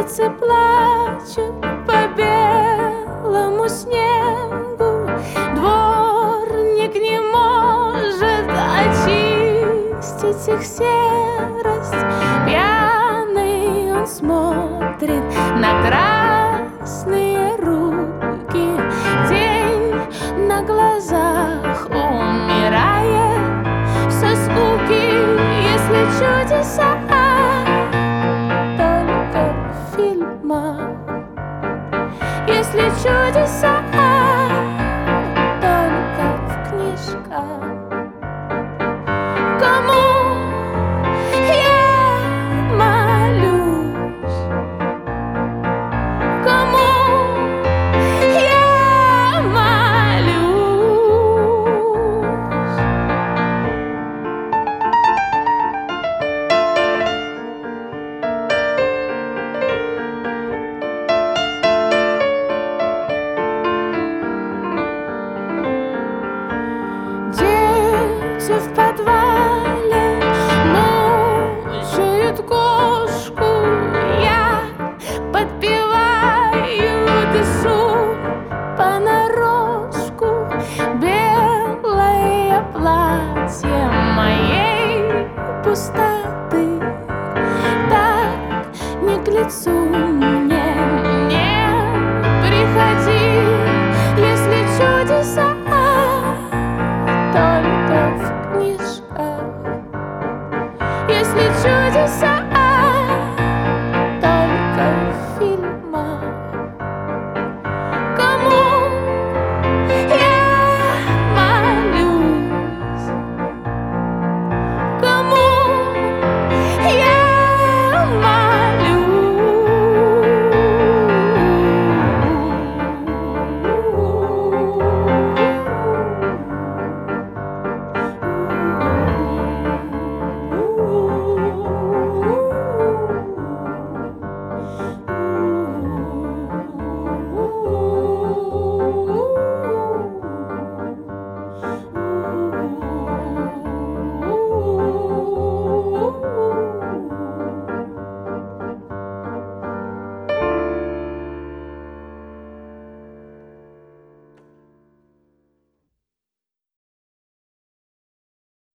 Птицы плачут по белому снегу, дворник не может очистить их серость. Пьяный он смотрит на красные руки, день на глазах умирает со скуки. Если чудеса только в фильмах, если чудеса только в книжках, кому я молюсь, кому я молюсь. Дети в подвале мучают кошку, я подпеваю, дышу понарошку. Белое платье моей пустоты так не к лицу мне, не приходи.